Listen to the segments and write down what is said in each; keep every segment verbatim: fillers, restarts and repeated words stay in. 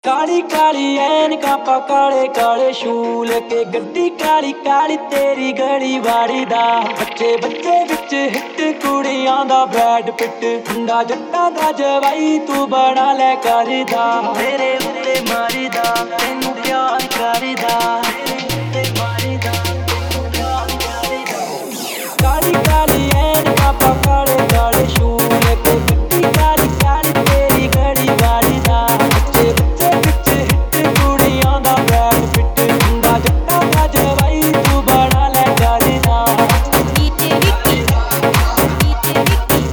काली काली ऐनका पा काले काले शू लेके गड्डी काली काली तेरी गली वाड़ी दा बच्चे बच्चे बिच हिट कुड़ियां दा ब्रैड पिट मुंडा जट्टा दा जवाई तू बना ले करदा तेरे उत्ते मारीदा तैनू प्यार करदा तेरे उत्ते मारीदा तैनू प्यार करदा काली काली ऐनका पा काले काले शू लेके गड्डी काली काली तेरी गली वाड़ी दा बच्चे बच्चे बिच हिट कुड़ियां दा ब्रैड पिट मुंडा जट्टा दा जवाई तू बना ले करदा डीजे विक्की डीजे विक्की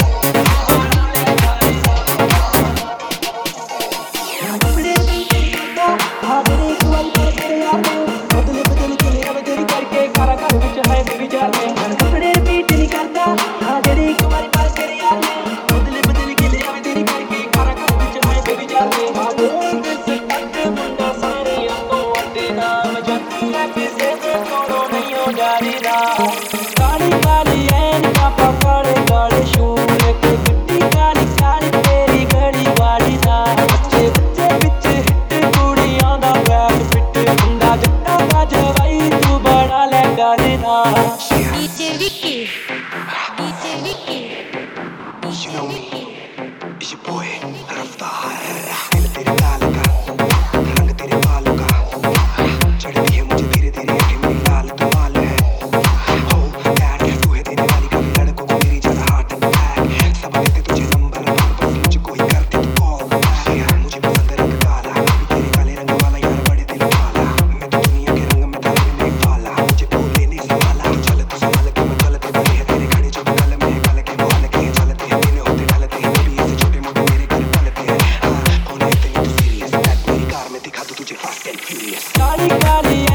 काली काली ऐनका पा काले काले शू लेके गड्डी काली काली तेरी गली वाड़ी दा बच्चे बच्चे बिच हिट कुड़ियां दा ब्रैड पिट मुंडा जट्टा दा जवाई तू बना ले करदा DJ Vicky DJ Vicky You know me, it's your boy, Raftaar. दिल तेरे लाल का, रंग तेरे बालों का, चढ़ती है मुझे धीरे धीरे आँखें मेरी लाल कमाल है. हो डैड, तू है देने वाली कभी लड़कों को मेरी जरा हार्ट अटैक. सब देते तुझे नंबर और बस मुझको ही करती तू कॉल. यार मुझे पसंद है रंग काला, अभी तेरे काले रंग वाला यार बड़े दिल वाला. मैं तो दुनिया के रंग में तारे में पाला, मुझे भूले नहीं संभाला. चल तू संभाल के मैं चलते बड़े हैं तेरे खड़े जो गल में है गल के मोहल के चलते हैं दिन होते ढलते हैं कभी ऐसे छोटे मोटे मेरे घर पलते हैं. हाँ कौन है इतनी तू सीरियस, बैठ मेरी कार में दिखा दूं तुझे फास्ट एंड फ्यूरियस. काली काली